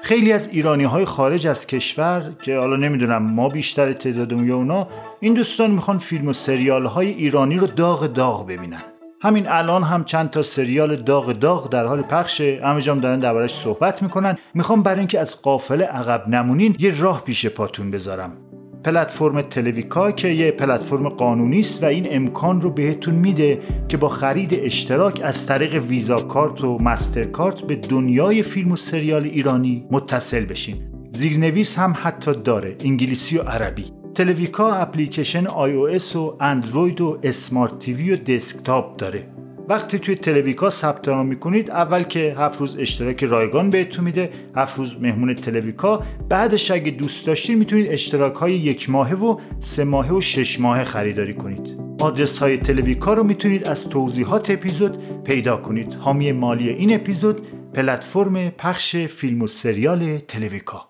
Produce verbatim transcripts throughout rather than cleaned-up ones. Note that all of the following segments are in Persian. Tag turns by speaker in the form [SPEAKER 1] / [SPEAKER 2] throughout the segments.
[SPEAKER 1] خیلی از ایرانی‌های خارج از کشور که حالا نمیدونم ما بیشتر تعدادمون یا اونا، این دوستان میخوان فیلم و سریال‌های ایرانی رو داغ داغ ببینن. همین الان هم چند تا سریال داغ داغ در حال پخشه، همه جام دارن دربارش صحبت میکنن. میخوام برای اینکه از قافله عقب نمونین یه راه پیش پاتون بذارم. پلتفرم تلویکا که یه پلتفرم قانونی است و این امکان رو بهتون میده که با خرید اشتراک از طریق ویزا کارت و مستر کارت به دنیای فیلم و سریال ایرانی متصل بشین. زیرنویس هم حتی داره، انگلیسی و عربی. تلویکا اپلیکیشن آی او اس و اندروید و اسمارت تیوی و دسکتاپ داره. وقتی توی تلویکا ثبت نام میکنید، اول که هفت روز اشتراک رایگان بهتون میده، هفت روز مهمون تلویکا. بعدش اگه دوست داشتین میتونید اشتراک های یک ماهه و سه ماهه و شش ماهه خریداری کنید. آدرس های تلویکا رو میتونید از توضیحات اپیزود پیدا کنید. حامی مالی این اپیزود پلتفرم پخش فیلم و سریال تلویکا.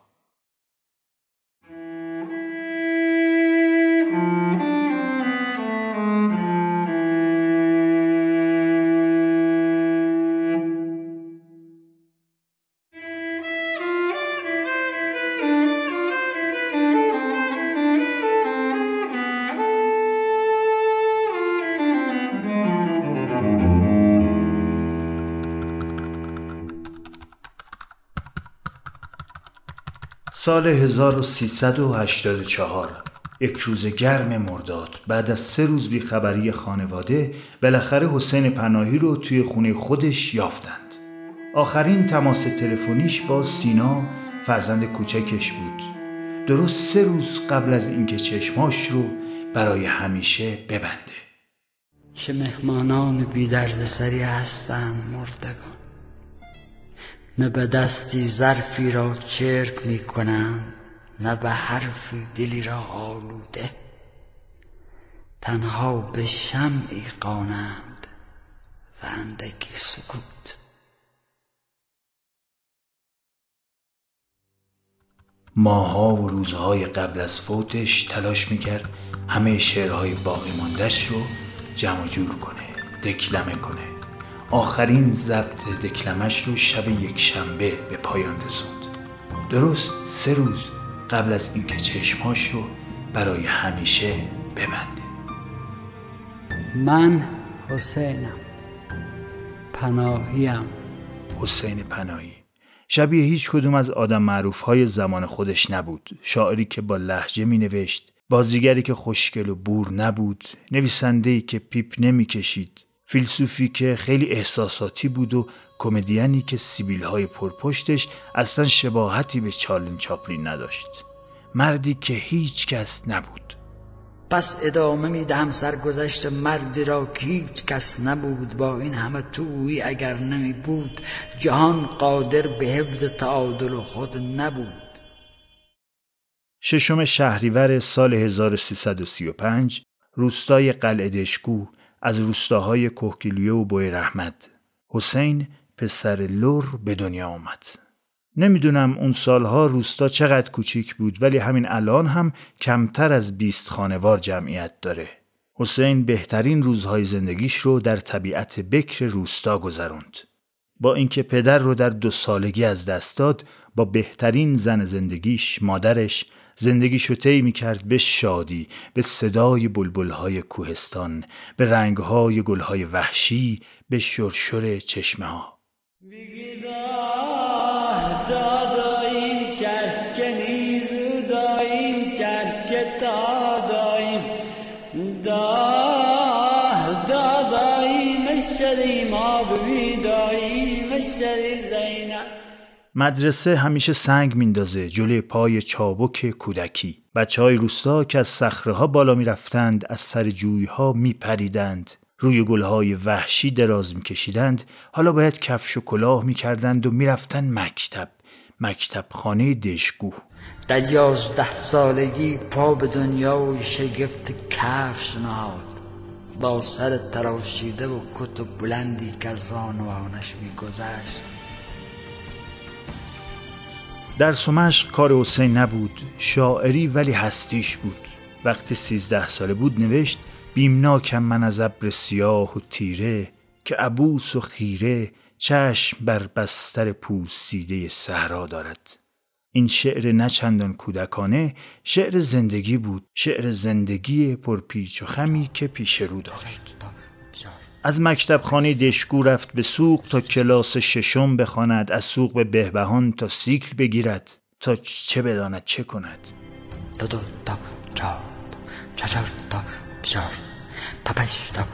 [SPEAKER 1] سال هزار و سیصد و هشتاد و چهار، یک روز گرم مرداد، بعد از سه روز بیخبری خانواده، بالاخره حسین پناهی رو توی خونه خودش یافتند. آخرین تماس تلفنیش با سینا، فرزند کوچکش بود، درست سه روز قبل از اینکه چشماش رو برای همیشه ببنده.
[SPEAKER 2] چه مهمانان بی درد سری هستند مردگان، نه به دستی ظرفی را چرک می کنند، نه به حرفی دلی را آلوده، تنها به شمعی قانند و اندکی سکوت.
[SPEAKER 1] ماها و روزهای قبل از فوتش تلاش میکرد همه شعرهای باقی مانده‌اش رو جمع جور کنه، دکلمه کنه. آخرین ضبط دکلمش رو شب یک شنبه به پایان رسوند، درست سه روز قبل از اینکه چشماش رو برای همیشه ببنده.
[SPEAKER 2] من حسینم، پناهیم.
[SPEAKER 1] حسین پناهی شبیه هیچ کدوم از آدم معروف‌های زمان خودش نبود. شاعری که با لهجه می نوشت، بازیگری که خوشگل و بور نبود، نویسنده‌ای که پیپ نمی کشید، فیلسوفی که خیلی احساساتی بود و کمدیانی که سیبیل‌های پرپشتش اصلا شباهتی به چارلی چاپلین نداشت. مردی که هیچ کس نبود.
[SPEAKER 2] پس ادامه میدهم سرگذشت مردی را که هیچ کس نبود. با این همه تویی اگر نمی بود، جهان قادر به حفظ تعادل خود نبود.
[SPEAKER 1] ششم شهریور سال هزار و سیصد و سی و پنج، روستای قلعه دشکو از روستاهای کهگیلویه و بوی رحمت، حسین پسر لور به دنیا آمد. نمیدونم اون سالها روستا چقدر کوچیک بود، ولی همین الان هم کمتر از بیست خانوار جمعیت داره. حسین بهترین روزهای زندگیش رو در طبیعت بکر روستا گذروند. با اینکه پدر رو در دو سالگی از دست داد، با بهترین زن زندگیش، مادرش، زندگیشو طی می‌کرد به شادی، به صدای بلبل‌های کوهستان، به رنگ‌های گل‌های وحشی، به شرشر چشمه‌ها. مدرسه همیشه سنگ میندازه جلوی پای چابک کودکی. بچه‌های روستا که از صخره‌ها بالا میرفتند، از سر جوی‌ها میپریدند، روی گل‌های وحشی دراز میکشیدند، حالا باید کفش و کلاه میکردند و میرفتن مکتب، مکتب خانه دشکو.
[SPEAKER 2] در یازده سالگی پا به دنیای شگفت کفش نهاد، با سر تراشیده و کت بلندی که از زانوانش میگذشت.
[SPEAKER 1] درس و مشق کار حسین نبود، شاعری ولی هستیش بود. وقتی سیزده ساله بود نوشت: بیمناکم من از ابر سیاه و تیره، که عبوس و خیره چشم بر بستر پوسیده صحرا دارد. این شعر نه چندان کودکانه، شعر زندگی بود، شعر زندگی پرپیچ و خمی که پیش رو داشت. از مکتب خانه دشگو رفت به سوق تا کلاس ششم بخواند، از سوق به بهبهان تا سیکل بگیرد، تا چه بداند چه کند.
[SPEAKER 2] دو دو تا چهار چهار تا چهار پپش تا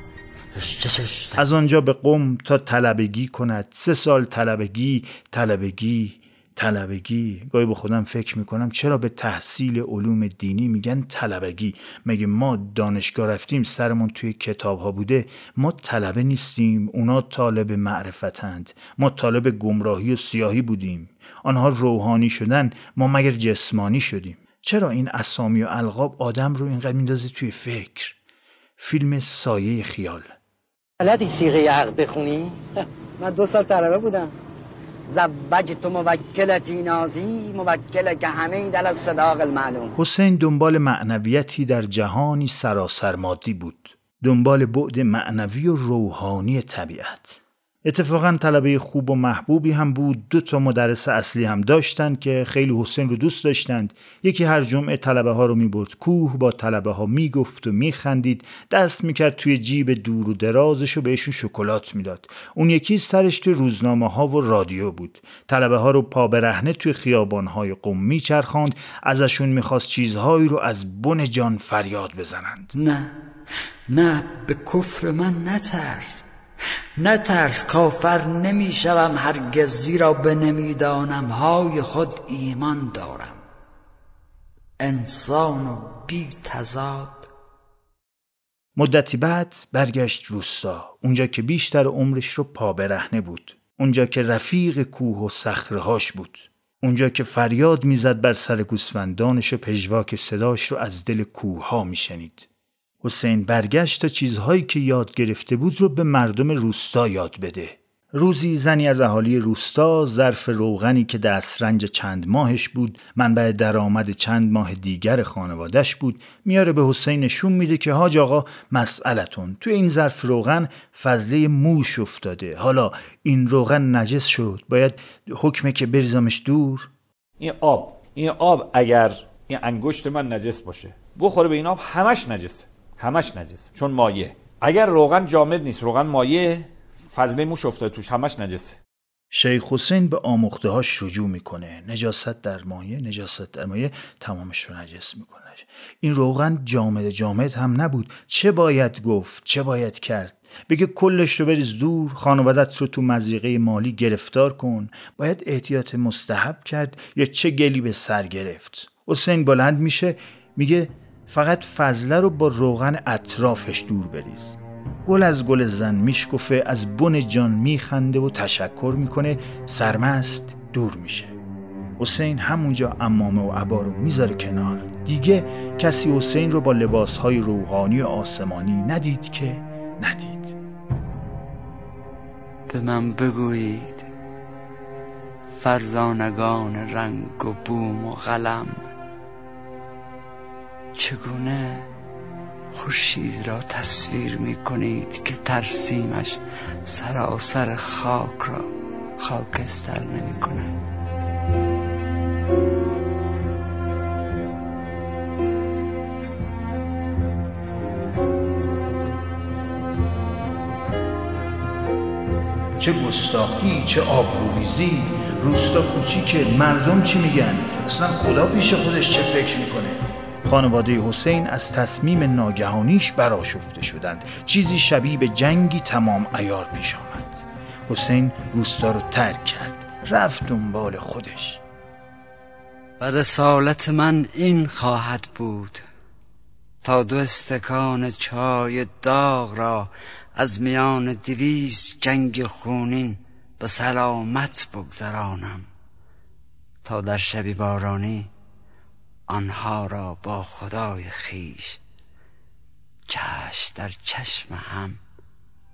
[SPEAKER 1] از آنجا به قم تا طلبگی کند، سه سال طلبگی طلبگی طلبگی. گاهی با خودم فکر میکنم چرا به تحصیل علوم دینی میگن طلبگی؟ مگه ما دانشگاه رفتیم سرمون توی کتاب ها بوده؟ ما طلبه نیستیم، اونا طالب معرفتند. ما طالب گمراهی و سیاهی بودیم، آنها روحانی شدن، ما مگر جسمانی شدیم؟ چرا این اسامی و القاب آدم رو اینقدر میندازه توی فکر؟ فیلم سایه خیال.
[SPEAKER 3] بلدی صیغه عقد بخونی؟
[SPEAKER 4] من دو سال طلبه بودم.
[SPEAKER 3] زوج تو موکلتی نازی موکل که همه دل از صداق المعلوم.
[SPEAKER 1] حسین دنبال معنویتی در جهانی سراسر مادی بود، دنبال بعد معنوی و روحانی طبیعت. اتفاقا طلبه خوب و محبوبی هم بود. دو تا مدرس اصلی هم داشتن که خیلی حسین رو دوست داشتند. یکی هر جمعه طلبه ها رو میبرد کوه، با طلبه ها میگفت و میخندید، دست میکرد توی جیب دور و درازش و بهشون شکلات میداد. اون یکی سرش توی روزنامه ها و رادیو بود. طلبه ها رو پا برهنه توی خیابان های قم میچرخاند، ازشون میخواست چیزهایی رو از بن جان فریاد بزنند.
[SPEAKER 2] نه نه، به کفر من نترس، نترس، کافر نمی شوم هرگز، زیرا به نمیدانم های خود ایمان دارم، انسان و بی تضاد.
[SPEAKER 1] مدتی بعد برگشت روستا، اونجا که بیشتر عمرش رو پا برهنه بود، اونجا که رفیق کوه و صخره‌هاش بود، اونجا که فریاد میزد بر سر گوسفندانش و پژواک صداش رو از دل کوه‌ها میشنید. حسین برگشت تا چیزهایی که یاد گرفته بود رو به مردم روستا یاد بده. روزی زنی از اهالی روستا ظرف روغنی که دسترنج چند ماهش بود، منبع درآمد چند ماه دیگر خانوادش بود، میاره به حسین نشون میده که حاج آقا مسئلتون، توی این ظرف روغن فضله موش افتاده، حالا این روغن نجس شد، باید حکمه که بریزمش دور.
[SPEAKER 5] این آب این آب اگر این انگشت من نجس باشه بخوره به این آب، همش نجسه، همش نجسه، چون مایع. اگر روغن جامد نیست، روغن مایع، فضله موش افتاده توش، همش نجسه.
[SPEAKER 1] شیخ حسین به آموخته هاش رجوع میکنه، نجاست در مایع، نجاست در مایع تمامش رو نجس میکنه. این روغن جامد جامد هم نبود، چه باید گفت، چه باید کرد؟ بگه کلش رو بریز دور، خانوادت رو تو مضیقه مالی گرفتار کن، باید احتیاط مستحب کرد یا چه گلی به سر گرفت؟ حسین بلند میشه میگه فقط فضله رو با روغن اطرافش دور بریز. گل از گل زن میشکفه، از بن جان میخنده و تشکر میکنه، سرمست دور میشه. حسین همونجا عمامه و عبا رو میذاره کنار. دیگه کسی حسین رو با لباسهای روحانی و آسمانی ندید که ندید.
[SPEAKER 2] به من بگویید فرزانگان رنگ و بوم و قلم، چگونه خورشید را تصویر می کنید که ترسیمش سراسر خاک را خاکستر نمی کند؟
[SPEAKER 1] چه گستاخی، چه آبروریزی، روستا کوچیکه، مردم چی میگن؟ اصلا خدا پیش خودش چه فکر میکنه؟ خانواده حسین از تصمیم ناگهانیش برآشفته شدند. چیزی شبیه به جنگی تمام عیار پیش آمد. حسین روستا رو ترک کرد، رفت دنبال خودش.
[SPEAKER 2] و رسالت من این خواهد بود تا دو استکان چای داغ را از میان دویست جنگ خونین به سلامت بگذرانم، تا در شبی بارانی آنها را با خدای خیش چشم در چشم هم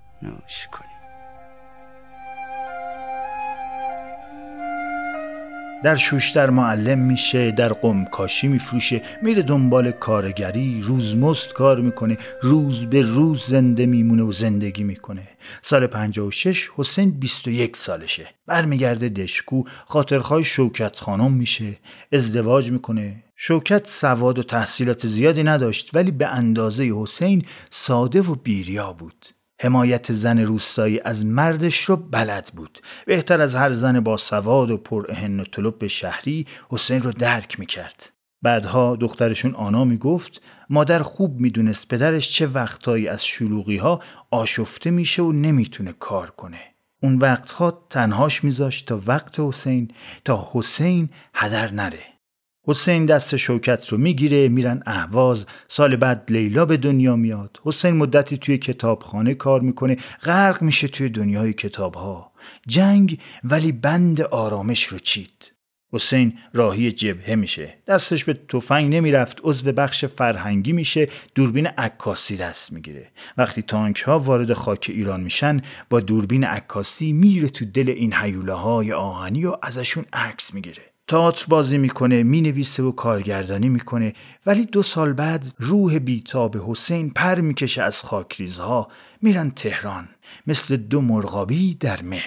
[SPEAKER 2] نوش کنیم.
[SPEAKER 1] در شوشتر معلم میشه، در قم کاشی میفروشه، میره دنبال کارگری، روزمزد کار میکنه، روز به روز زنده میمونه و زندگی میکنه. سال پنجاه و شش حسین بیست و یک سالشه. برمیگرده دشکو، خاطرخواه شوکت خانم میشه، ازدواج میکنه. شوکت سواد و تحصیلات زیادی نداشت ولی به اندازه حسین ساده و بیریا بود. حمایت زن روستایی از مردش رو بلد بود. بهتر از هر زن با سواد و پر اهن و طلب شهری حسین رو درک میکرد. بعدها دخترشون آنا میگفت مادر خوب میدونست پدرش چه وقتایی از شلوغی ها آشفته میشه و نمیتونه کار کنه. اون وقتها تنهاش میذاشت تا وقت حسین تا حسین هدر نره. حسین دست شوکت رو میگیره، میرن اهواز. سال بعد لیلا به دنیا میاد. حسین مدتی توی کتابخانه کار میکنه، غرق میشه توی دنیای کتابها. جنگ ولی بند آرامش رو چید. حسین راهی جبهه میشه، دستش به تفنگ نمیرفت، عضو بخش فرهنگی میشه، دوربین عکاسی دست میگیره. وقتی تانک ها وارد خاک ایران میشن با دوربین عکاسی میره تو دل این هیولاهای آهنی و ازشون عکس میگیره. تئاتر بازی میکنه، مینویسه و کارگردانی میکنه. ولی دو سال بعد روح بیتاب حسین پر میکشه از خاکریزها. میرن تهران مثل دو مرغابی در مه.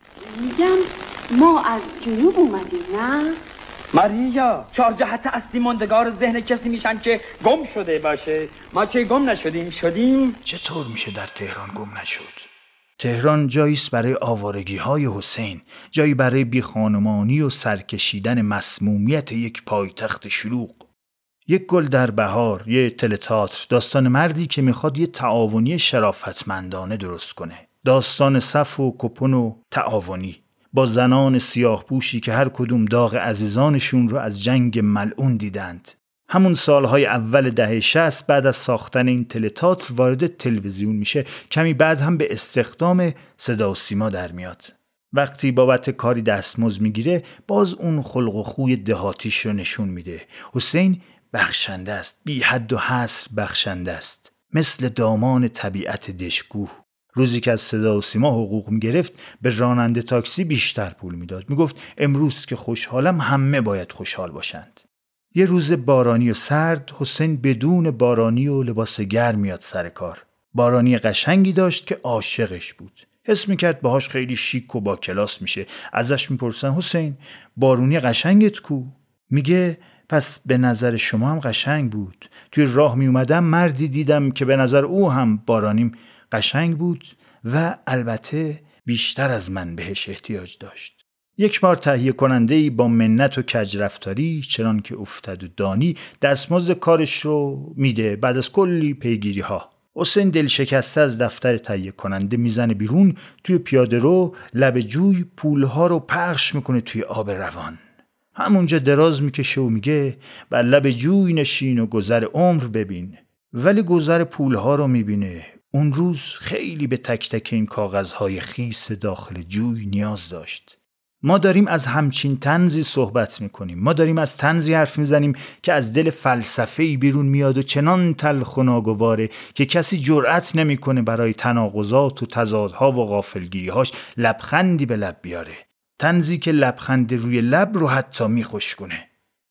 [SPEAKER 6] میگم ما از جنوب اومدیم نه؟
[SPEAKER 3] ماریا، چهار جهت اصلی ماندگار ذهن کسی میشن که گم شده باشه. ما که گم نشدیم شدیم.
[SPEAKER 1] چطور میشه در تهران گم نشد؟ تهران جاییست برای آوارگی های حسین، جایی برای بیخانمانی و سرکشیدن مسمومیت یک پایتخت شلوغ. یک گل در بهار، یه تلتئاتر، داستان مردی که میخواد یه تعاونی شرافتمندانه درست کنه. داستان صف و کپن و تعاونی با زنان سیاه پوشی که هر کدوم داغ عزیزانشون رو از جنگ ملعون دیدند. همون سالهای اول دهه شصت بعد از ساختن این تلتئاتر وارد تلویزیون میشه. کمی بعد هم به استخدام صدا و سیما در میاد. وقتی بابت کاری دستمزد میگیره باز اون خلق و خوی دهاتیش رو نشون میده. حسین بخشنده است، بی حد و حصر بخشنده است، مثل دامان طبیعت دشکوه. روزی که از صدا و سیما حقوق میگرفت به راننده تاکسی بیشتر پول میداد. میگفت امروز که خوشحالم همه باید خوشحال باشند. یه روز بارانی و سرد حسین بدون بارانی و لباس گرم میاد سر کار. بارانی قشنگی داشت که عاشقش بود. حس میکرد باهاش خیلی شیک و با کلاس میشه. ازش میپرسن حسین بارونی قشنگت کو؟ میگه پس به نظر شما هم قشنگ بود. توی راه میومدم مردی دیدم که به نظر او هم بارانیم قشنگ بود و البته بیشتر از من بهش احتیاج داشت. یک بار تهیه کننده‌ای با منت و کجرفتاری چنان که افتد و دانی دستمزد کارش رو میده. بعد از کلی پیگیری ها حسین دل شکسته از دفتر تهیه کننده میزنه بیرون، توی پیاده رو لب جوی پولها رو پخش میکنه توی آب روان. همونجا دراز میکشه و میگه بر لب جوی نشین و گذر عمر ببین. ولی گذر پولها رو میبینه. اون روز خیلی به تک تک این کاغذهای خیس داخل جوی نیاز داشت. ما داریم از همچین طنزی صحبت میکنیم. ما داریم از طنزی حرف میزنیم که از دل فلسفه‌ای بیرون میاد و چنان تلخ و ناگواره که کسی جرأت نمیکنه برای تناقضات و تضادها و غافلگیری‌هاش لبخندی به لب بیاره. طنزی که لبخند روی لب رو حتی میخشکونه.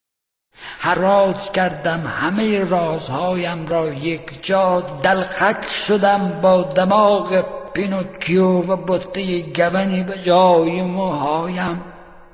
[SPEAKER 2] حراج کردم همه رازهایم را یک جا، دلخک شدم با دماغ پینوکیو و بطه گونی به جای موهایم.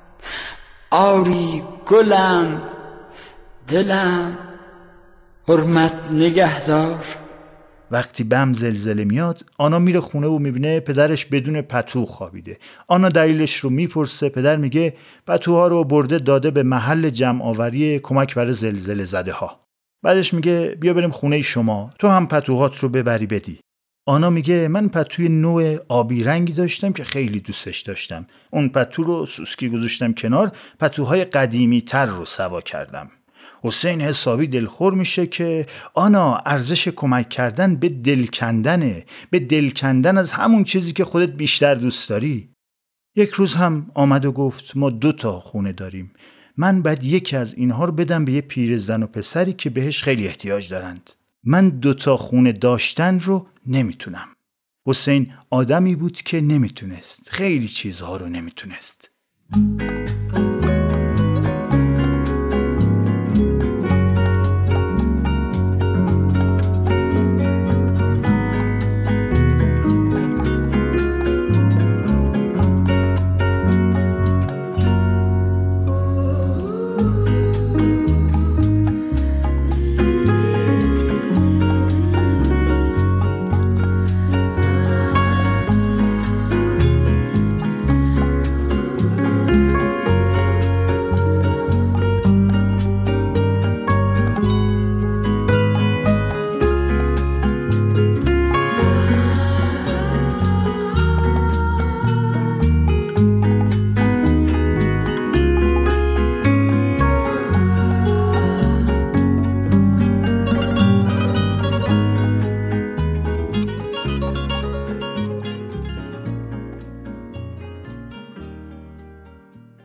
[SPEAKER 2] آری گلم دلم حرمت نگهدار.
[SPEAKER 1] وقتی بم زلزله میاد آنا میره خونه و میبینه پدرش بدون پتو خوابیده. آنا دلیلش رو میپرسه. پدر میگه پتوها رو برده داده به محل جمع آوری کمک برای زلزله زده ها. بعدش میگه بیا بریم خونه شما، تو هم پتوهات رو ببری بدی. آنا میگه من پتوی نوع آبی رنگی داشتم که خیلی دوستش داشتم. اون پتو رو سوسکی گذاشتم کنار، پتوهای قدیمی تر رو سوا کردم. حسین حسابی دلخور میشه که آنا ارزش کمک کردن به دل کندنه، به دل کندن از همون چیزی که خودت بیشتر دوست داری. یک روز هم آمد و گفت ما دو تا خونه داریم، من باید یکی از اینها رو بدم به یه پیرزن و پسری که بهش خیلی احتیاج دارند. من دو تا خونه داشتن رو نمیتونم. حسین آدمی بود که نمیتونست، خیلی چیزها رو نمیتونست.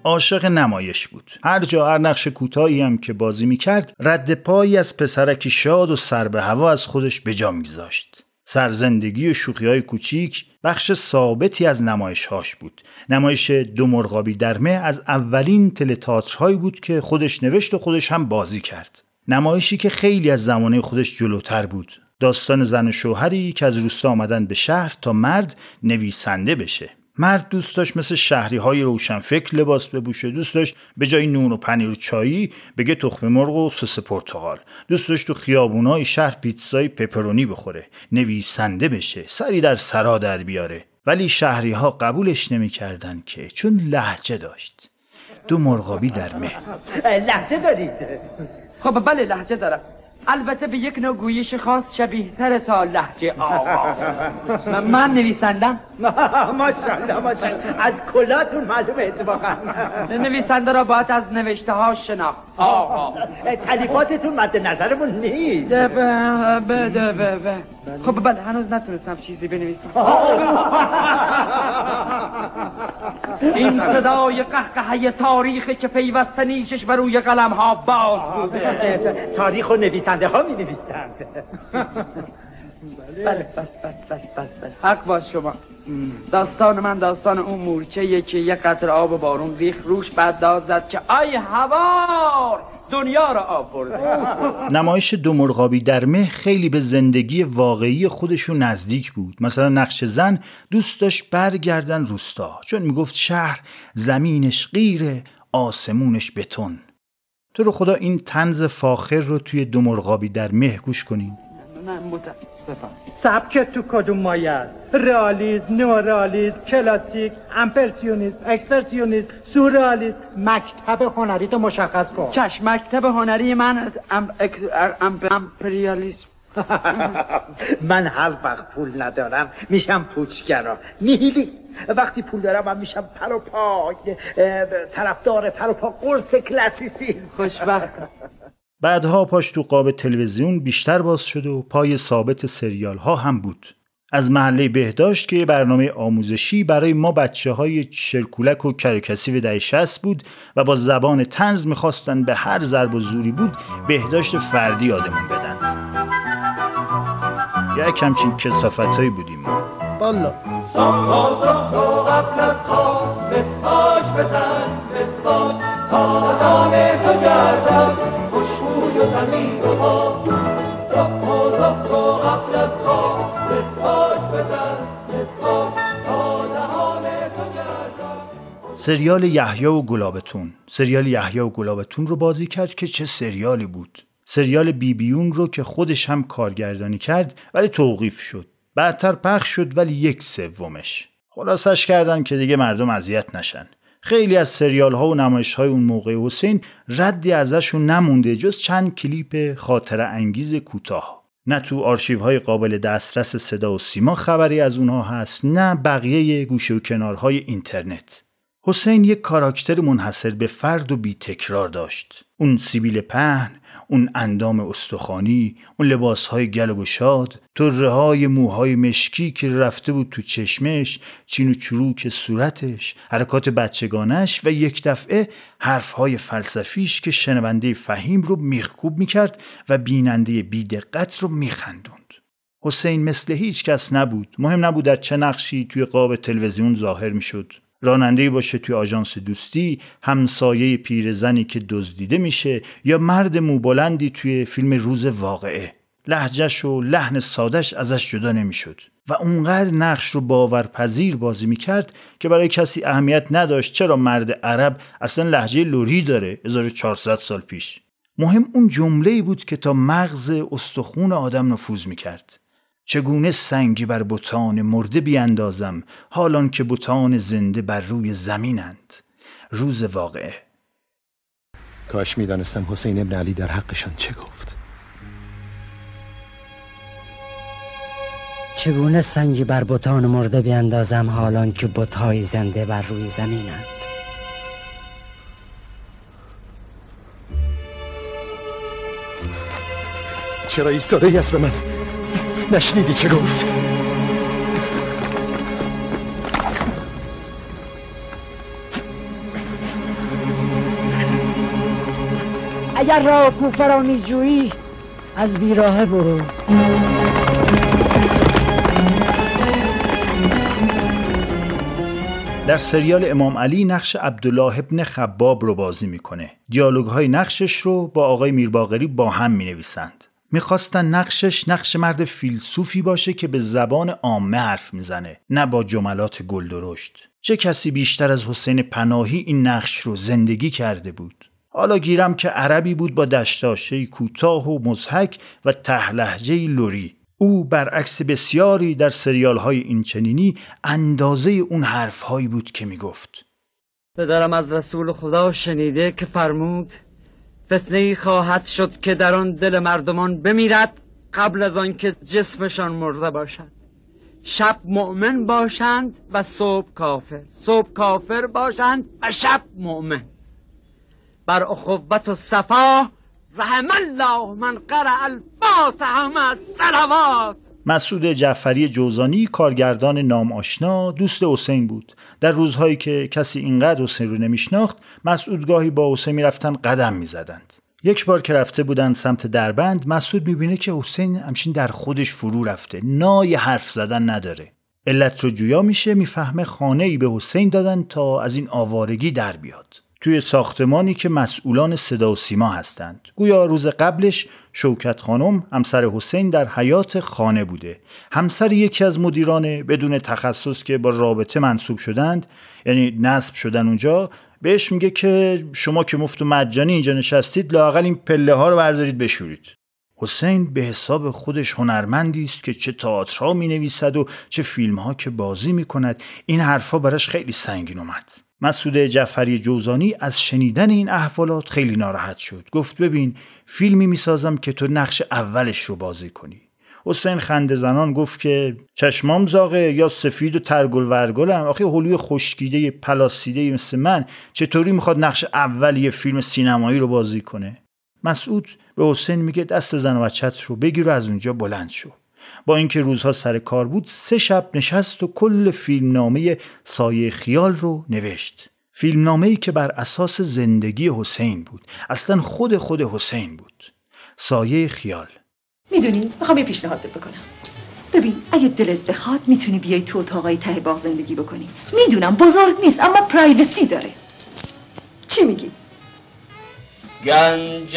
[SPEAKER 1] عاشق نمایش بود. هر جا هر نقش کوتاهی هم که بازی میکرد رد پایی از پسرکی شاد و سر به هوا از خودش به جا میگذاشت. سرزندگی و شوخی‌های کوچیک بخش ثابتی از نمایش‌هاش بود. نمایش دو مرغابی در مه از اولین تئاترهایی بود که خودش نوشت و خودش هم بازی کرد. نمایشی که خیلی از زمانه خودش جلوتر بود. داستان زن و شوهری که از روستا آمدن به شهر تا مرد نویسنده بشه. مرد دوست داشت مثل شهری‌های روشنفکر لباس بپوشه، دوست داشت به جای نون و پنیر و چایی بگه تخم مرغ و سس پرتقال، دوست داشت تو خیابونای شهر پیتزای پپرونی بخوره، نویسنده بشه، سری در سرا در بیاره. ولی شهری‌ها قبولش نمی‌کردن که چون لهجه داشت. دو مرغابی در مه.
[SPEAKER 3] لهجه دارید؟ خب بله لهجه دارم، البته به یک نوع گویش خاص شبیه تر تا لهجه آقا. من, من نویسندم. ماشاءالله ماشاءالله، از کلاتون معلومه اتفاقا. نویسنده را باید از نوشته ها شناخت آقا. تالیفاتتون مد نظرمون نیست. خب بله هنوز نتونستم چیزی بنویسم. این صدای قهقهه تاریخی که پیوسته نیشش بر روی قلم ها باز بوده. تاریخ و نویسنده ها می نویسند. بله بله بله بله حق باز شما. داستان من داستان اون مورچه که یک قطره آب بارون ریخ روش، بعد داد زد که آی هوار دنیا را آب برده.
[SPEAKER 1] نمایش دو مرغابی در مه خیلی به زندگی واقعی خودشون نزدیک بود. مثلا نقش زن دوست داشت برگردن روستا، چون میگفت شهر زمینش قیره، آسمونش بتون. تو رو خدا این طنز فاخر رو توی دو مرغابی در مه گوش کنین.
[SPEAKER 3] نه متاسفم.
[SPEAKER 7] سبک تو کدوم مایه است؟ رئالیسم، نئورئالیسم، کلاسیک، امپرسیونیسم، اکسپرسیونیسم، سورئالیسم. مکتب هنری تو مشخص کن.
[SPEAKER 3] چشم، مکتب هنری من ام اکس ام امپریالیسم.
[SPEAKER 7] من هر وقت پول ندارم میشم پوچگرا، نیهیلیست. وقتی پول دارم من میشم پر و پا طرفدار پر و پا قرص کلاسیسیسم.
[SPEAKER 3] خوشبخت.
[SPEAKER 1] بعدها پاش تو قاب تلویزیون بیشتر باز شد و پای ثابت سریال ها هم بود. از محله بهداشت که برنامه آموزشی برای ما بچه های شرکولک و کرکسی و دهه شصت بود و با زبان طنز میخواستن به هر ضرب و زوری بود بهداشت فردی یادمون بدند. یک همچین کثافتایی بودیم ما. بالا
[SPEAKER 8] صبح صبح قبل از خواب مسواک بزن، مسواک تا دان تو گردد خوشبوی و تمیز و پاک. صبح صبح قبل از خواب مسواک بزن، مسواک تا دهان تو گردد.
[SPEAKER 1] سریال یحیی و گلابتون. سریال یحیی و گلابتون رو بازی کرد که چه سریالی بود. سریال بیبیون رو که خودش هم کارگردانی کرد ولی توقیف شد. بعدتر پخش شد ولی یک سومش. خلاصش کردن که دیگه مردم اذیت نشن. خیلی از سریال ها و نمایش های اون موقع حسین ردی ازشون نمونده جز چند کلیپ خاطره انگیز کوتاه. نه تو آرشیو های قابل دسترس صدا و سیما خبری از اونها هست، نه بقیه گوشه و کنارهای اینترنت. حسین یک کاراکتر منحصر به فرد و بی تکرار داشت. اون سیبیل پهن، اون اندام استخوانی، اون لباسهای گل و گشاد، طره‌های موهای مشکی که رفته بود تو چشمش، چین و چروک صورتش، حرکات بچگانش و یک دفعه حرفهای فلسفیش که شنونده فهیم رو میخکوب میکرد و بیننده بی‌دقت رو میخندوند. حسین مثل هیچ کس نبود. مهم نبود در چه نقشی توی قاب تلویزیون ظاهر میشد. راننده‌ای باشه توی آژانس دوستی، همسایه پیرزنی که دزدیده میشه یا مرد موبلندی توی فیلم روز واقعه. لهجه‌ش و لحن ساده‌اش ازش جدا نمیشد و اونقدر نقش رو باورپذیر بازی میکرد که برای کسی اهمیت نداشت چرا مرد عرب اصلا لهجه لری داره هزار و چهارصد سال پیش. مهم اون جمله‌ای بود که تا مغز استخون آدم نفوذ میکرد. چگونه سنگی بر بتان مرده بیاندازم حالان که بتان زنده بر روی زمینند. روز واقعه.
[SPEAKER 9] کاش میدانستم حسین ابن علی در حقشان چه گفت.
[SPEAKER 2] چگونه سنگی بر بتان مرده بیاندازم حالان که بت‌های زنده بر روی زمینند.
[SPEAKER 9] چرا ایستاده ای اسب من؟ نشنیدی چه گفت؟
[SPEAKER 2] اگر راه کوفه را میجویی از بیراهه برو.
[SPEAKER 1] در سریال امام علی نقش عبدالله ابن خباب رو بازی میکنه. دیالوگ های نقشش رو با آقای میرباقری با هم مینویسند. میخواستن نقشش نقش مرد فیلسوفی باشه که به زبان عامه حرف میزنه، نه با جملات گلدرشت. چه کسی بیشتر از حسین پناهی این نقش رو زندگی کرده بود؟ حالا گیرم که عربی بود با دشتاشه‌ای کوتاه و مضحک و ته‌لهجه‌ای لری. او برعکس بسیاری در سریال‌های اینچنینی اندازه اون حرف‌هایی بود که میگفت.
[SPEAKER 2] پدرم از رسول خدا شنیده که فرمود فتنه‌ای خواهد شد که در آن دل مردمان بمیرد قبل از آن که جسمشان مرده باشد. شب مؤمن باشند و صبح کافر، صبح کافر باشند و شب مؤمن. بر اخوت و صفا رحم الله من قرأ الفاتحه مع الصلوات.
[SPEAKER 1] مسعود جعفری جوزانی، کارگردان نام آشنا، دوست حسین بود. در روزهایی که کسی اینقدر حسین رو نمیشناخت، مسعود گاهی با حسین میرفتن قدم میزدند. یک بار که رفته بودن سمت دربند، مسعود میبینه که حسین همچین در خودش فرو رفته، نای حرف زدن نداره. علت رو جویا میشه، میفهمه خانه‌ای به حسین دادن تا از این آوارگی در بیاد. توی ساختمانی که مسئولان صدا و سیما هستند. گویا روز قبلش شوکت خانم همسر حسین در حیاط خانه بوده. همسر یکی از مدیران بدون تخصص که با رابطه منصوب شدند، یعنی نصب شدن اونجا، بهش میگه که شما که مفت و مجانی اینجا نشستید، لااقل این پله ها رو بردارید بشورید. حسین به حساب خودش هنرمندی است که چه تئاترها مینویسد و چه فیلم‌ها که بازی میکند. این حرفا براش خیلی سنگین اومد. مسعود جعفری جوزانی از شنیدن این احوالات خیلی ناراحت شد. گفت ببین فیلمی میسازم که تو نقش اولش رو بازی کنی. حسین خنده زنان گفت که چشمام زاغه یا سفید و ترگل ورگلم، آخه هلوی خشکیده پلاسیده مثل من چطوری میخواد نقش اول یه فیلم سینمایی رو بازی کنه؟ مسعود به حسین میگه دست زن و بچت رو بگیر و از اونجا بلند شو. با اینکه روزها سر کار بود، سه شب نشست و کل فیلمنامه سایه خیال رو نوشت. فیلمنامه‌ای که بر اساس زندگی حسین بود، اصلا خود خود حسین بود. سایه خیال.
[SPEAKER 10] میدونی میخوام یه پیشنهاد بکنم. ببین اگه دلت بخواد میتونی بیای تو اتاقای ته باغ زندگی بکنی. میدونم بزرگ نیست اما پرایوسی داره. چی میگی؟
[SPEAKER 2] گنج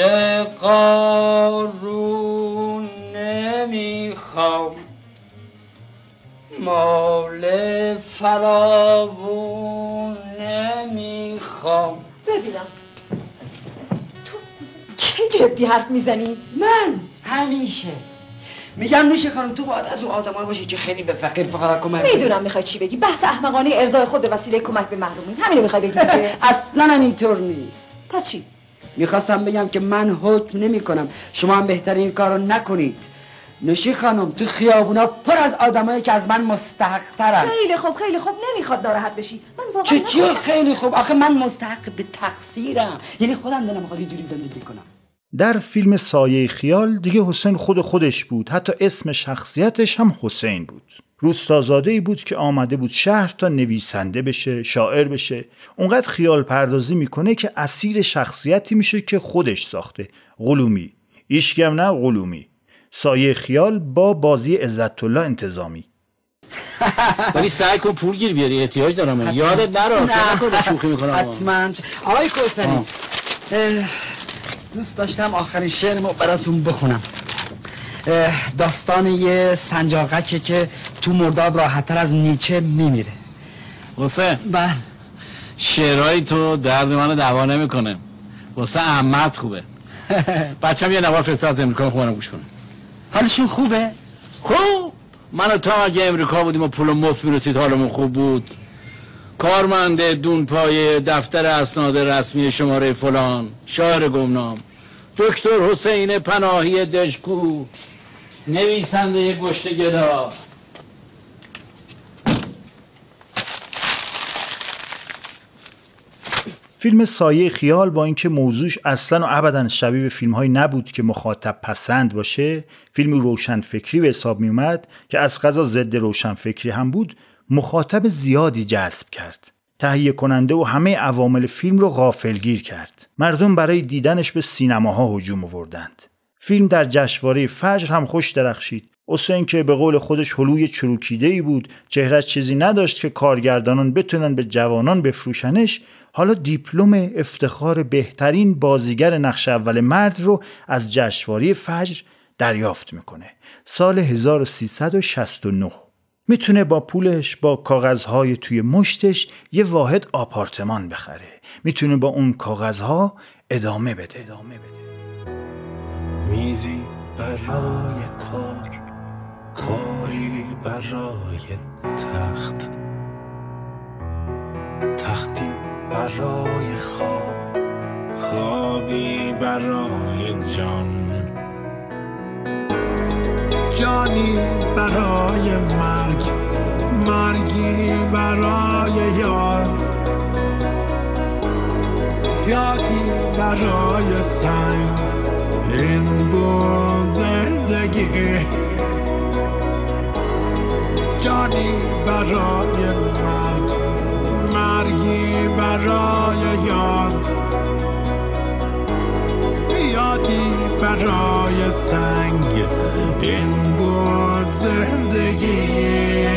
[SPEAKER 2] قارون نمیخوام، مال فراوون نمیخوام.
[SPEAKER 10] ببینم تو چه جدی حرف میزنی؟
[SPEAKER 2] من همیشه میگم نوشه خانم تو باید از اون آدمای باشی که خیلی به فقیر فقرا کمک.
[SPEAKER 10] میدونم میخوای چی بگی، بحث احمقانه ارضای خود به وسیله کمک به محرومین، همینو میخوای بگی که
[SPEAKER 2] اصلا هم اینطور نیست.
[SPEAKER 10] پس چی؟
[SPEAKER 2] میخواستم بگم که من حکم نمی کنم، شما هم بهتر این کارو نکنید. نوشی خانم تو خیابونا پر از آدمایی که از من مستحق ترن.
[SPEAKER 10] خیلی خوب خیلی خوب، نمیخواد ناراحت بشی. من
[SPEAKER 2] چه
[SPEAKER 10] واقعا
[SPEAKER 2] چی خیلی خوب، آخه من مستحق به تقصیرم، یعنی خودم دلم میخواد یه جوری زندگی کنم.
[SPEAKER 1] در فیلم سایه خیال دیگه حسین خود خودش بود، حتی اسم شخصیتش هم حسین بود. روستازاده‌ای بود که آمده بود شهر تا نویسنده بشه، شاعر بشه. اونقدر خیال پردازی میکنه که اسیر شخصیتی میشه که خودش ساخته. قلومی. هیچکی هم نه، قلومی. سایه خیال با بازی عزت الله انتظامی.
[SPEAKER 11] ولی سعی کن پول گیر بیاری، احتیاج دارم. یادت نره نکنه شوخی میکنم.
[SPEAKER 2] حتما. آقای کوثری دوست داشتم آخرین شعرمو براتون بخونم. داستان یه سنجاقکه که تو مرداد راحت‌تر از نیچه میمیره.
[SPEAKER 11] حسین
[SPEAKER 2] بله
[SPEAKER 11] شعرهای تو درد منو دوا نمیکنه، واسه احمد خوبه. بچه‌م یه نوار فرستاد از امریکا، خوبم گوش کنه.
[SPEAKER 2] حالشون خوبه؟
[SPEAKER 11] خوب. من و تو اگه امریکا بودیم و پول مفت میرسید حالمون خوب بود. کارمنده دون پایه دفتر اسناد رسمی شماره فلان، شاعر گمنام، دکتر حسین پناهی دشکو، نویسنده گشت گدا.
[SPEAKER 1] فیلم سایه خیال با اینکه موضوعش اصلا و ابدا شبیه به فیلم‌هایی نبود که مخاطب پسند باشه، فیلمی روشنفکری به حساب می اومد که از قضا ضد روشنفکری هم بود، مخاطب زیادی جذب کرد. تهیه کننده و همه عوامل فیلم رو غافلگیر کرد. مردم برای دیدنش به سینماها هجوم آوردند. فیلم در جشنواره فجر هم خوش درخشید. حسین که به قول خودش هلوی چروکیده‌ای بود، چهرهش چیزی نداشت که کارگردانان بتونن به جوانان بفروشنش، حالا دیپلم افتخار بهترین بازیگر نقش اول مرد رو از جشنواره فجر دریافت میکنه. سال هزار و سیصد و شصت و نه میتونه با پولش، با کاغذهای توی مشتش یه واحد آپارتمان بخره. میتونه با اون کاغذها ادامه بده. ادامه بده.
[SPEAKER 12] میزی برای کار، کاری برای تخت، تختی برای خواب، خوابی برای جان، جانی برای مرگ، مرگی برای یاد، یادی برای سنگ. این بود زندگی، جانی برای مرگ، مرگی برای یاد، یادی برای سنگ. این بود زندگی.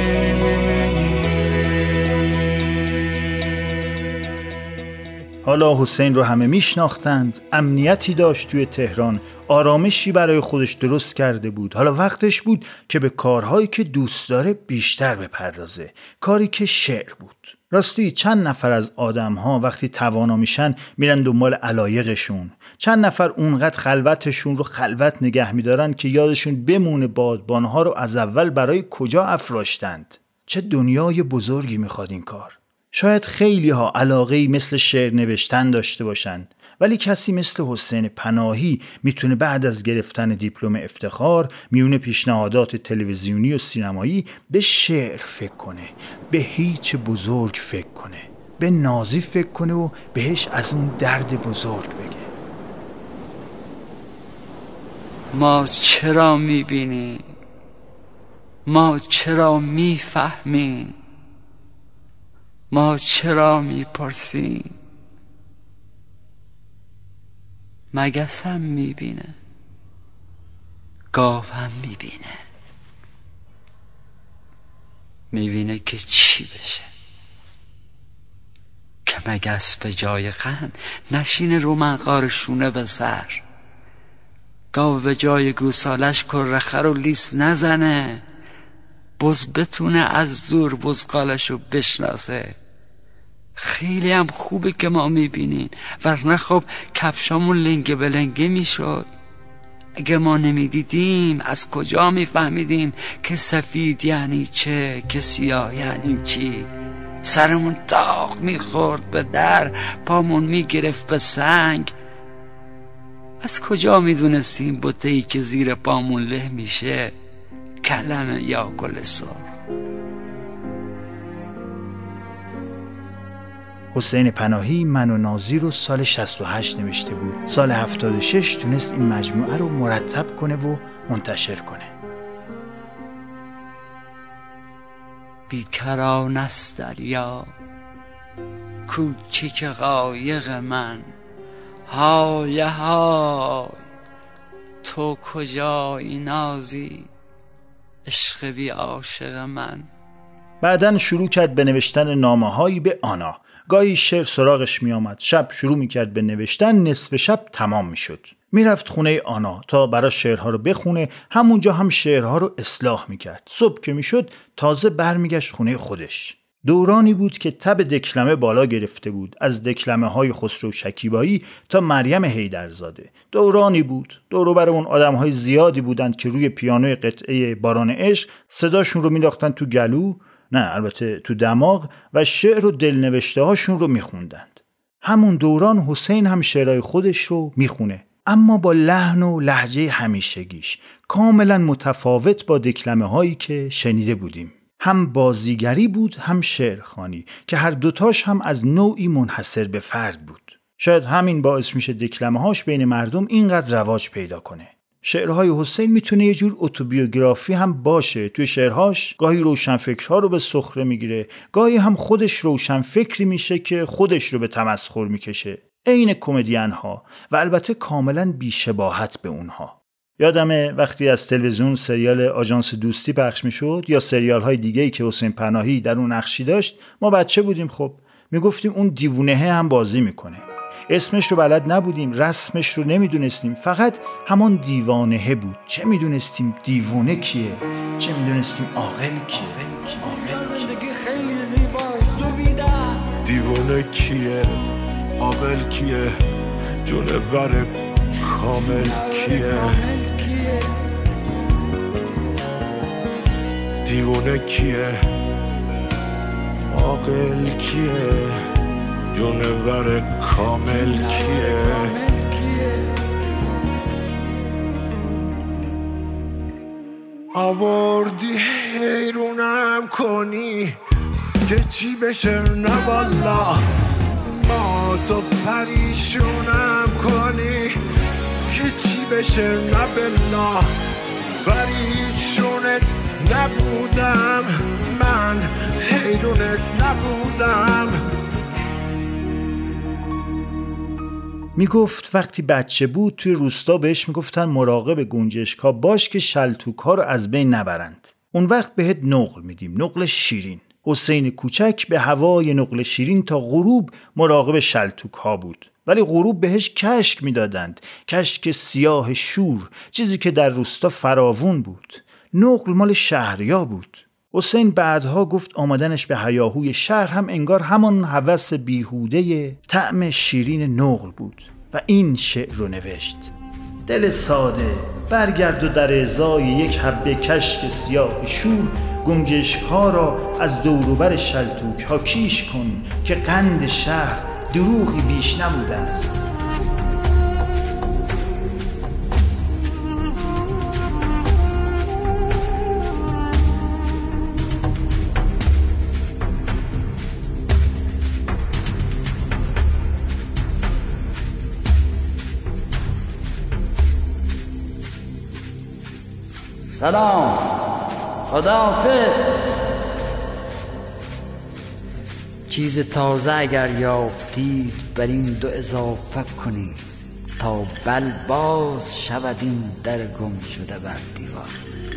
[SPEAKER 1] حالا حسین رو همه میشناختند، امنیتی داشت توی تهران، آرامشی برای خودش درست کرده بود. حالا وقتش بود که به کارهایی که دوست داره بیشتر بپردازه، کاری که شعر بود. راستی چند نفر از آدم‌ها وقتی توانا میشن میرن دنبال علایقشون، چند نفر اونقدر خلوتشون رو خلوت نگه میدارن که یادشون بمونه بادبانها رو از اول برای کجا افراشتند. چه دنیای بزرگی میخواد این کار. شاید خیلی ها علاقه‌ای مثل شعر نوشتن داشته باشن، ولی کسی مثل حسین پناهی میتونه بعد از گرفتن دیپلم افتخار میونه پیشنهادات تلویزیونی و سینمایی به شعر فکر کنه، به هیچ بزرگ فکر کنه، به نازی فکر کنه و بهش از اون درد بزرگ بگه.
[SPEAKER 2] ما چرا میبینیم؟ ما چرا میفهمیم؟ ما چرا میپرسیم؟ مگسم میبینه، گاوم میبینه، میبینه که چی بشه، که مگس به جای قند نشینه رو منقار شونه به سر، گاو به جای گوسالش کره خر و لیس نزنه، بز بتونه از دور بزقالشو بشناسه. خیلی هم خوبه که ما میبینین، ورنه خب کفشامون لنگه به لنگه میشد. اگه ما نمیدیدیم از کجا میفهمیدیم که سفید یعنی چه، که سیاه یعنی چی؟ سرمون داغ میخورد به در، پامون میگرفت به سنگ. از کجا میدونستیم بوته‌ای که زیر پامون له میشه کلمه یا گل سرخ؟
[SPEAKER 1] حسین پناهی من و نازی رو سال شصت و هشت نوشته بود. سال هفتاد و شش تونست این مجموعه رو مرتب کنه و منتشر کنه.
[SPEAKER 2] بیکران است دریا، کوچیک قایق من، های های تو کجایی نازی، عشق بی عاشق من.
[SPEAKER 1] بعدن شروع کرد به نوشتن نامه‌هایی به آنا. گاهی شعر سراغش می آمد. شب شروع می کرد به نوشتن، نصف شب تمام می شد. می رفت خونه آنا تا برای شعرها رو بخونه، همونجا هم شعرها رو اصلاح می کرد. صبح که می شد تازه برمیگشت خونه خودش. دورانی بود که تب دکلمه بالا گرفته بود، از دکلمه های خسرو شکیبایی تا مریم حیدرزاده. دورانی بود دورو بر اون آدم های زیادی بودند که روی پیانوی قطعه باران عشق صداشون رو مینداختن تو گلو، نه البته تو دماغ، و شعر و دلنوشته هاشون رو میخوندند. همون دوران حسین هم شعرهای خودش رو میخونه، اما با لحن و لهجه همیشگیش، کاملا متفاوت با دکلمه هایی که شنیده بودیم. هم بازیگری بود هم شعرخوانی که هر دوتاش هم از نوعی منحصر به فرد بود. شاید همین باعث میشه دکلمه هاش بین مردم اینقدر رواج پیدا کنه. شعرهای حسین میتونه یه جور اتوبیوگرافی هم باشه. توی شعرهاش گاهی روشنفکرها رو به سخره میگیره، گاهی هم خودش روشنفکری میشه که خودش رو به تمسخر میکشه، عین کمدین ها، و البته کاملا بیشباهت به اونها. یادمه وقتی از تلویزیون سریال آژانس دوستی پخش میشد یا سریال های دیگه‌ای که حسین پناهی در اون نقشی داشت، ما بچه بودیم، خب میگفتیم اون دیوونه هم بازی میکنه. اسمش رو بلد نبودیم، رسمش رو نمیدونستیم، فقط همان دیوانه بود. چه میدونستیم دیوونه کیه، چه میدونستیم عاقل کیه.
[SPEAKER 2] زندگی خیلی زیباست دویدن.
[SPEAKER 12] دیوونه کیه، عاقل کیه، جونور کامل کیه. دیوونه کیه، عاقل کیه، جونور کامل کیه. آوردی حیرونم کنی که چی بشه، نه والا ما تو پریشونم کنی که چی بشه، نه بلا پریشونت نبودم من، حیرونت نبودم.
[SPEAKER 1] میگفت وقتی بچه بود توی روستا بهش میگفتن مراقب گنجشکا باش که شلتوکا رو از بین نبرند. اون وقت بهت نقل میدیم، نقل شیرین. حسین کوچک به هوای نقل شیرین تا غروب مراقب شلتوکا بود، ولی غروب بهش کشک میدادند، کشک سیاه شور، چیزی که در روستا فراوون بود. نقل مال شهریا بود. حسین بعدها گفت آمدنش به هیاهوی شهر هم انگار همان هوس بیهوده طعم شیرین نقل بود و این شعر رو نوشت: دل ساده برگرد و در ازای یک حبه کشک سیاه شور، گنجشک ها را از دوروبر شلتوک ها کیش کن که قند شهر دروغی بیش نبوده است.
[SPEAKER 2] سلام، خداحافظ. چیز تازه اگر یافتید بر این دو اضافه کنید تا بل باز شود این در گم شده بر دیوار.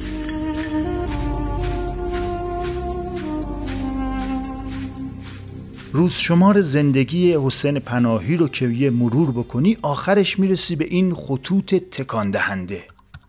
[SPEAKER 1] روز شمار زندگی حسین پناهی رو که یه مرور بکنی آخرش میرسی به این خطوط تکان دهنده.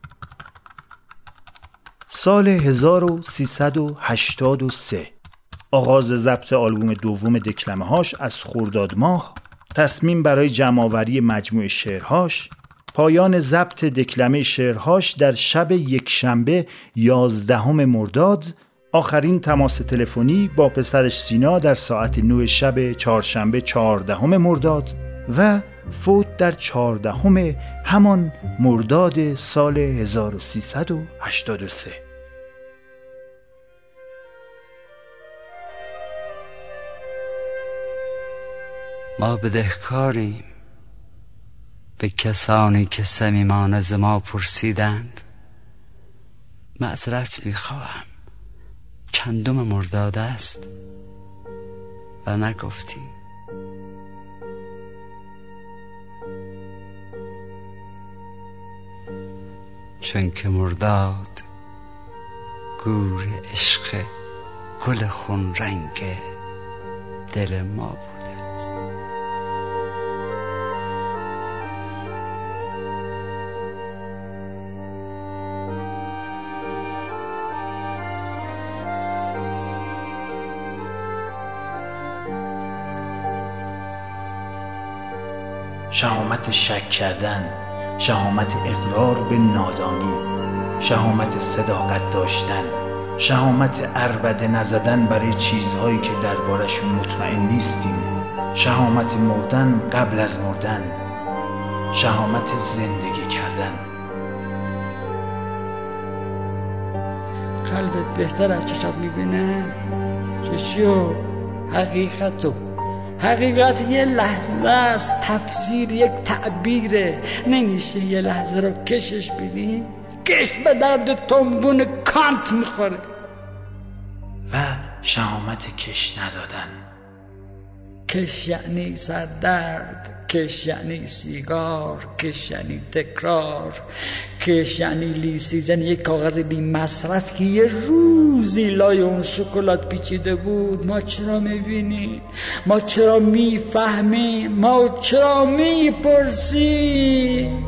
[SPEAKER 1] سال هزار و سیصد و هشتاد و سه، آغاز ضبط آلبوم دوم دکلمه هاش از خرداد ماه، تصمیم برای جمع‌آوری مجموعه شعرهاش، پایان ضبط دکلمه شعرهاش در شب یک شنبه یازدهم مرداد، آخرین تماس تلفنی با پسرش سینا در ساعت نه شب چهارشنبه چهاردهم مرداد و فوت در چهاردهم همان مرداد سال هزار و سیصد و هشتاد و سه.
[SPEAKER 2] ما بدهکاریم به کسانی که صمیمانه ز ما پرسیدند. معذرت میخواهم، چندم مرداد است و نگفتی. چون که مرداد گور عشق گل خون رنگ دل ما بود.
[SPEAKER 1] شهامت شک کردن، شهامت اقرار به نادانی، شهامت صداقت داشتن، شهامت عربده نزدن برای چیزهایی که دربارشون مطمئن نیستیم، شهامت مردن قبل از مردن، شهامت زندگی کردن.
[SPEAKER 2] قلبت بهتر از چشات میبینه؟ چشیو حقیقتو حقیقت یه لحظه است، تفسیر یک تعبیره. نمیشه یه لحظه رو کشش بدیم؟ کش به درد تنبون کانت میخوره.
[SPEAKER 1] و شهامت کش ندادن.
[SPEAKER 2] کش یعنی سردرد، کش یعنی سیگار، کش یعنی تکرار، کش یعنی لیسیزن یک کاغذ بی مصرف که یه روزی لای اون شکلات پیچیده بود. ما چرا میبینیم؟ ما چرا میفهمیم؟ ما چرا میپرسیم؟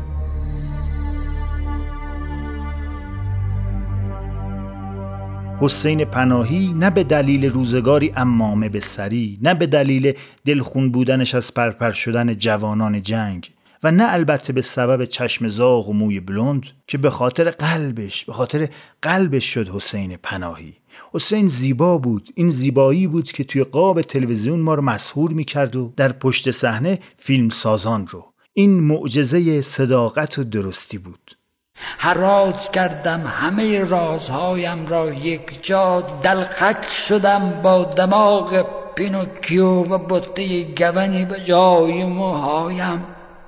[SPEAKER 1] حسین پناهی نه به دلیل روزگاری عمامه به سری، نه به دلیل دلخون بودنش از پرپر شدن جوانان جنگ و نه البته به سبب چشم زاغ و موی بلوند که به خاطر قلبش به خاطر قلبش شد حسین پناهی. حسین زیبا بود. این زیبایی بود که توی قاب تلویزیون ما رو مسحور می‌کرد و در پشت صحنه فیلم سازان رو. این معجزه صداقت و درستی بود.
[SPEAKER 2] حراج کردم همه رازهایم را یک جا، دلقک شدم با دماغ پینوکیو و بطه گونی به جای موهایم.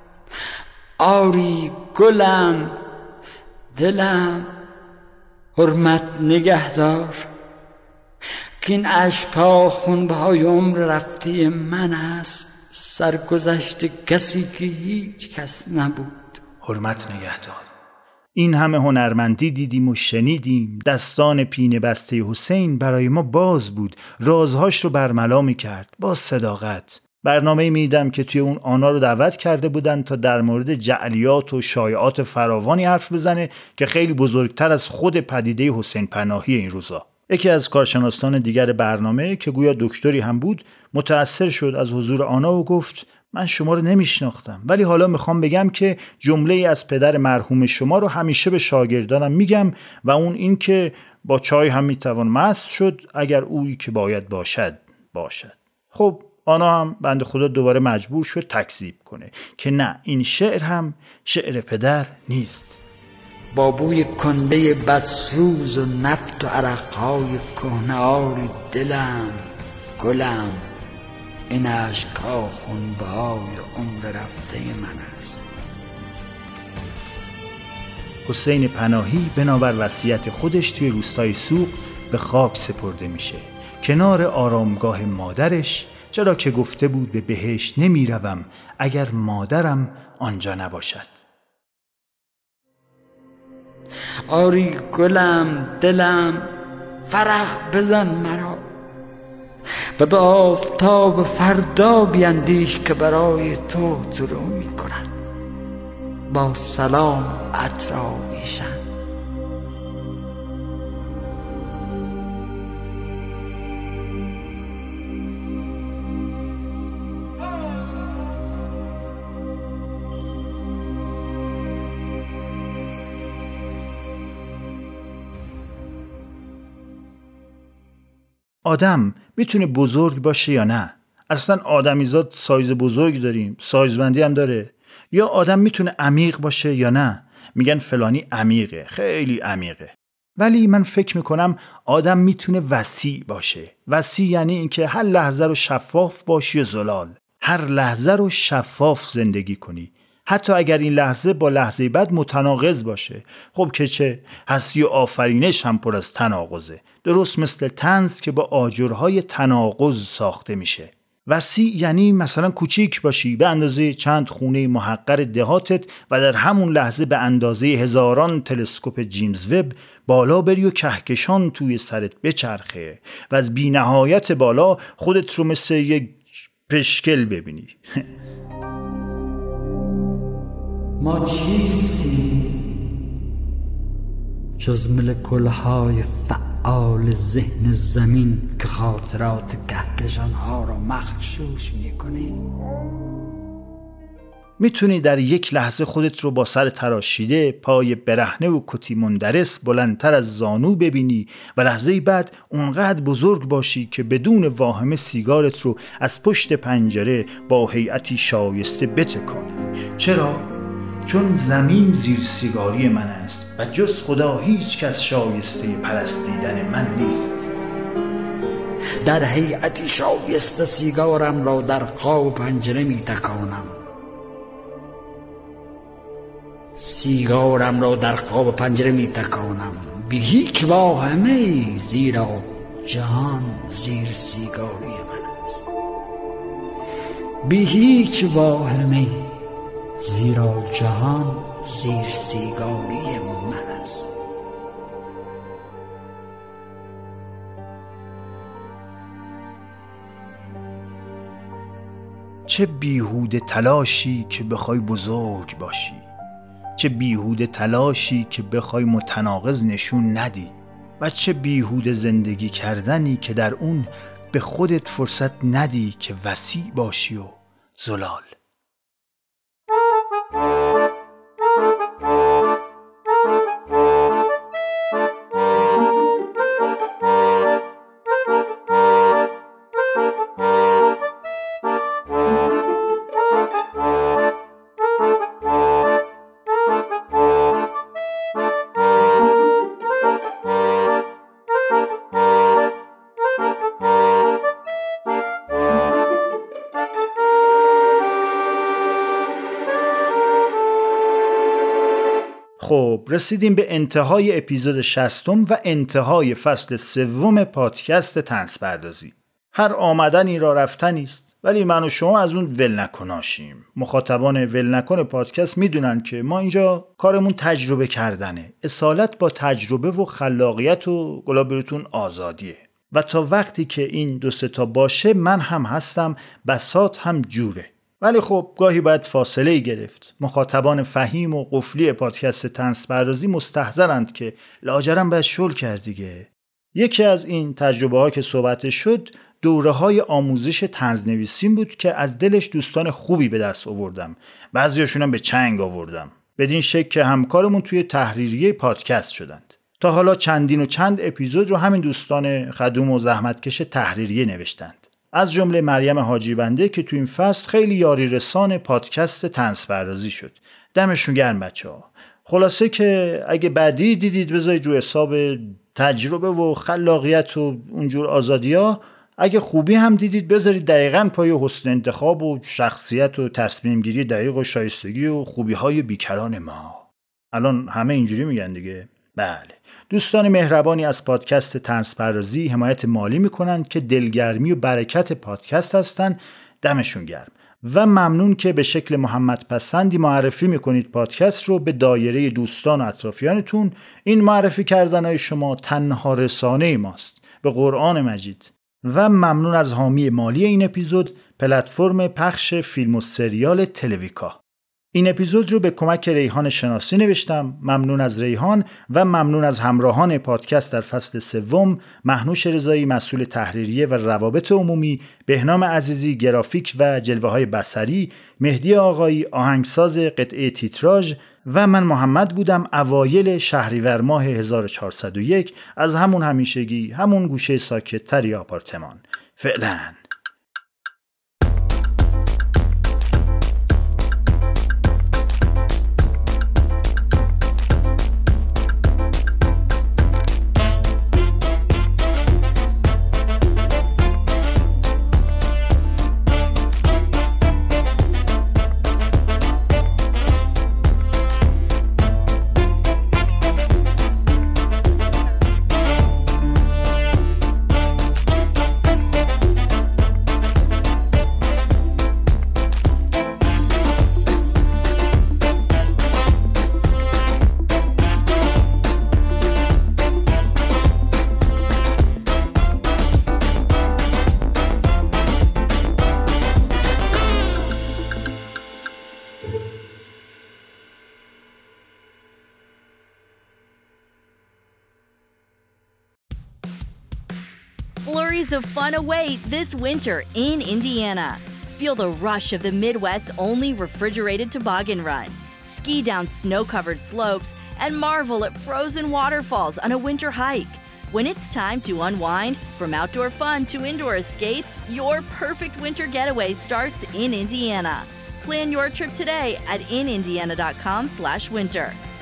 [SPEAKER 2] آری گلم، دلم، حرمت نگهدار که این اشکا خونبهای عمر رفته من است، سرگذشت کسی که هیچ کس نبود.
[SPEAKER 1] حرمت نگهدار. این همه هنرمندی دیدیم و شنیدیم. دستان پینه بسته حسین برای ما باز بود، رازهاش رو برملا می کرد با صداقت. برنامه میدم که توی اون آنا رو دعوت کرده بودن تا در مورد جعلیات و شایعات فراوانی حرف بزنه که خیلی بزرگتر از خود پدیده حسین پناهی این روزا. یکی از کارشناسان دیگر برنامه که گویا دکتری هم بود متأثر شد از حضور آنا و گفت من شما رو نمیشناختم، ولی حالا میخوام بگم که جمله ای از پدر مرحوم شما رو همیشه به شاگردانم میگم و اون این که با چای هم میتوان مست شد اگر اویی که باید باشد باشد. خب آنا هم بنده خدا دوباره مجبور شد تکذیب کنه که نه، این شعر هم شعر پدر نیست.
[SPEAKER 2] با بوی کنده بدسوز و نفت و عرقهای کهنه آری دلم، گلم، این اشکا خونبهای عمر رفته من است.
[SPEAKER 1] حسین پناهی بنابر وصیت خودش توی روستای سوق به خاک سپرده میشه، کنار آرامگاه مادرش، چرا که گفته بود به بهشت نمی روم اگر مادرم آنجا نباشد.
[SPEAKER 2] آری گلم، دلم، فرح بزن مرا و به آفتاب فردا بیندیش که برای تو طلوع می کنند با سلام اطراویشن.
[SPEAKER 1] آدم میتونه بزرگ باشه یا نه؟ اصلا آدمیزاد سایز بزرگ داریم، سایزبندی هم داره. یا آدم میتونه عمیق باشه یا نه؟ میگن فلانی عمیقه، خیلی عمیقه. ولی من فکر میکنم آدم میتونه وسیع باشه. وسیع یعنی اینکه هر لحظه رو شفاف باشی و زلال، هر لحظه رو شفاف زندگی کنی، حتی اگر این لحظه با لحظه بعد متناقض باشه. خب که چه، هستی و آفرینش هم پر از تناقضه، درست مثل طنز که با آجرهای تناقض ساخته میشه. وسیع یعنی مثلا کوچیک باشی به اندازه چند خونه محقر دهاتت و در همون لحظه به اندازه هزاران تلسکوپ جیمز وب بالا بری و کهکشان توی سرت بچرخه و از بی نهایت بالا خودت رو مثل یک پشکل ببینی.
[SPEAKER 2] ما چیستیم جز ملک‌الهای فعال ذهن زمین که خاطرات کهکشان‌ها را مغشوش می‌کنیم؟
[SPEAKER 1] میتونی در یک لحظه خودت رو با سر تراشیده، پای برهنه و کتی مندرس بلندتر از زانو ببینی و لحظه بعد اونقدر بزرگ باشی که بدون واهمه سیگارت رو از پشت پنجره با هیئتی شایسته بتکانی. چرا؟ چون زمین زیر سیگاری من است و جز خدا هیچ کس شایسته پرستیدن من نیست.
[SPEAKER 2] در هیئتی شایسته سیگارم را در قاب پنجره می تکانم. سیگارم را در قاب پنجره می تکانم بی هیچ واهمه، زیرا جهان زیر سیگاری من است. بی هیچ واهمه، زیرا جهان زیر سیگاری من است.
[SPEAKER 1] چه بیهوده تلاشی که بخوای بزرگ باشی، چه بیهوده تلاشی که بخوای متناقض نشون ندی، و چه بیهوده زندگی کردنی که در اون به خودت فرصت ندی که وسیع باشی و زلال. خب رسیدیم به انتهای اپیزود شصتم و انتهای فصل سوم پادکست طنز پردازی. هر آمدنی را رفتنی است، ولی من و شما از اون ول نکناشیم. مخاطبان ول نکن پادکست میدونن که ما اینجا کارمون تجربه کردنه، اصالت با تجربه و خلاقیت و گلابیرتون آزادیه. و تا وقتی که این دو سه تا باشه من هم هستم، بساط هم جوره. ولی خب گاهی باید فاصله گرفت. مخاطبان فهیم و قفلی پادکست طنز پردازی مستحضرند که لاجرم باید شل کرد دیگه. یکی از این تجربه ها که صحبت شد دوره های آموزش طنز نویسیم بود که از دلش دوستان خوبی به دست آوردم. بعضیاشون هم به چنگ آوردم. بدین شکل که همکارمون توی تحریریه پادکست شدند. تا حالا چندین و چند اپیزود رو همین دوستان خدوم و زحمتکش تحریریه نوشتند. از جمله مریم حاجی بنده که تو این فصل خیلی یاری رسان پادکست طنز پردازی شد. دمشون گرم بچه‌ها. خلاصه که اگه بعدی دیدید بذارید رو حساب تجربه و خلاقیت و اونجور آزادی‌ها، اگه خوبی هم دیدید بذارید دقیقاً پای حسن انتخاب و شخصیت و تصمیم گیری دقیق و شایستگی و خوبی‌های بیکران ما. الان همه اینجوری میگن دیگه. بله. دوستان مهربانی از پادکست طنز پردازی حمایت مالی میکنن که دلگرمی و برکت پادکست هستن. دمشون گرم. و ممنون که به شکل محمد پسندی معرفی میکنید پادکست رو به دایره دوستان و اطرافیانتون. این معرفی کردنهای شما تنها رسانه ماست به قرآن مجید. و ممنون از حامی مالی این اپیزود، پلتفرم پخش فیلم و سریال تلویکا. این اپیزود رو به کمک ریحان شناسی نوشتم. ممنون از ریحان و ممنون از همراهان پادکست در فصل سوم، مهنوش رضایی مسئول تحریریه و روابط عمومی، بهنام عزیزی گرافیک و جلوه های بصری، مهدی آقایی آهنگساز قطعه تیتراژ و من محمد بودم اوایل شهریور ماه هزار و چهارصد و یک از همون همیشگی، همون گوشه ساکت‌تری آپارتمان. فعلاً.
[SPEAKER 13] Flurries of fun await this winter in Indiana. Feel the rush of the Midwest's only refrigerated toboggan run. Ski down snow-covered slopes and marvel at frozen waterfalls on a winter hike. When it's time to unwind, from outdoor fun to indoor escapes, your perfect winter getaway starts in Indiana. Plan your trip today at in indiana dot com slash winter.